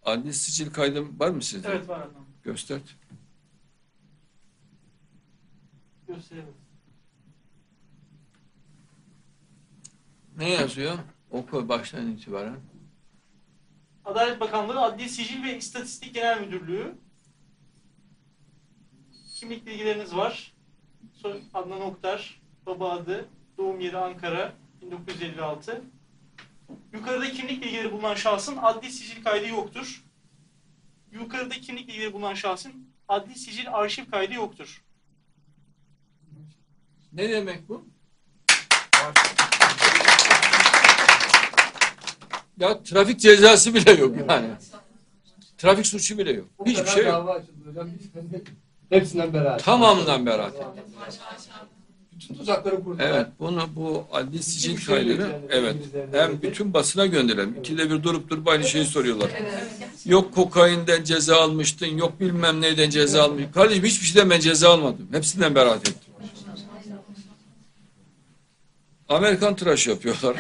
Adli sicil kaydı var mı sizde? Evet, var efendim. Göster. Gösterelim. Ne yazıyor? Oku baştan itibaren. Adalet Bakanlığı Adli Sicil ve İstatistik Genel Müdürlüğü. Kimlik bilgileriniz var. Adnan Oktar, baba adı, doğum yeri Ankara, 1956. Yukarıda kimlik bilgileri bulunan şahsın adli sicil kaydı yoktur. Yukarıda kimlik bilgileri bulunan şahsın adli sicil arşiv kaydı yoktur. Ne demek bu? Ya trafik cezası bile yok yani. Trafik suçu bile yok. Hiçbir şey yok. Hepsinden beraat. Tamamından beraat. Bütün tuzakları kurdular. Evet, bu adli sicil kaydını hem bütün basına gönderelim. İkide bir durup aynı şeyi soruyorlar. Yok kokainden ceza almıştın, yok bilmem neyden ceza almıştın. Kardeşim hiçbir şeyden ben ceza almadım. Hepsinden beraat ettim. Amerikan tıraşı yapıyorlar.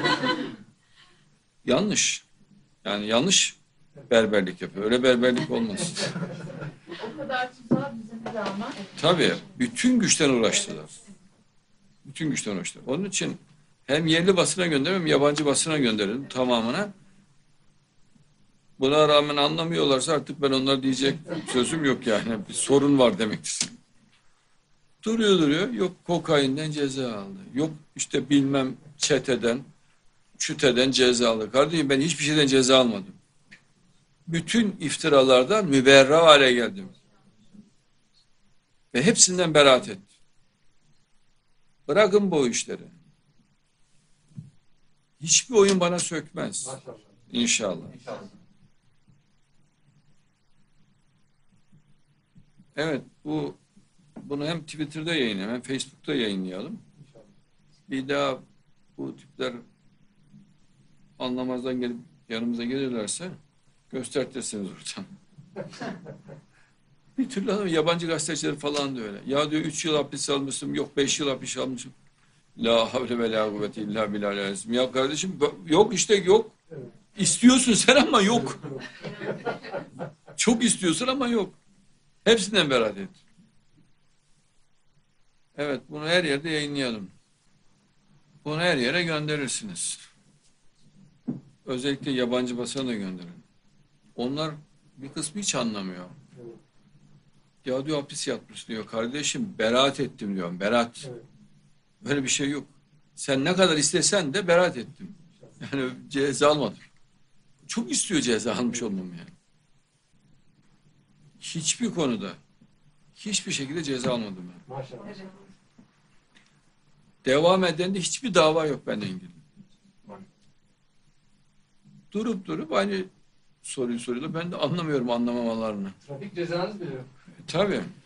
Yanlış. Yani yanlış berberlik yapıyor. Öyle berberlik olmaz. O kadar tuzağa bize bir rağmen. Tabii. Bütün güçten uğraştılar. Bütün güçten uğraştılar. Onun için hem yerli basına gönderelim hem yabancı basına gönderelim tamamına. Buna rağmen anlamıyorlarsa artık ben onlara diyecek sözüm yok yani. Bir sorun var demektir. Duruyor. Yok kokainden ceza aldı. Yok işte bilmem çeteden ceza aldı. Kardeşim ben hiçbir şeyden ceza almadım. Bütün iftiralardan müberra hale geldim. Ve hepsinden beraat ettim. Bırakın bu işleri. Hiçbir oyun bana sökmez. Maşallah. İnşallah. Evet, bunu hem Twitter'da yayınlayalım hem Facebook'ta yayınlayalım. Bir daha bu tipler anlamazdan gelip yanımıza gelirlerse göstertirsiniz oradan. Bir türlü adam, yabancı gazeteciler falan da öyle. Ya diyor 3 yıl hapis almışım, yok 5 yıl hapis almışım. La havle ve la kuvvete illa billah. Ya kardeşim yok işte yok. İstiyorsun sen ama yok. Çok istiyorsun ama yok. Hepsinden beraat et. Evet, bunu her yerde yayınlayalım. Bunu her yere gönderirsiniz. Özellikle yabancı basına da gönderin. Onlar bir kısmı hiç anlamıyor. Ya diyor hapis yatmış diyor. Kardeşim beraat ettim diyorum. Beraat. Böyle bir şey yok. Sen ne kadar istesen de beraat ettim. Yani ceza almadım. Çok istiyor ceza almış olmam yani. Hiçbir konuda hiçbir şekilde ceza almadım ben. Maşallah. Devam eden de hiçbir dava yok benimle ilgili. Durup aynı soruyu soruyorlar. Ben de anlamıyorum anlamamalarını. Trafik cezanız bile yok. Tabii.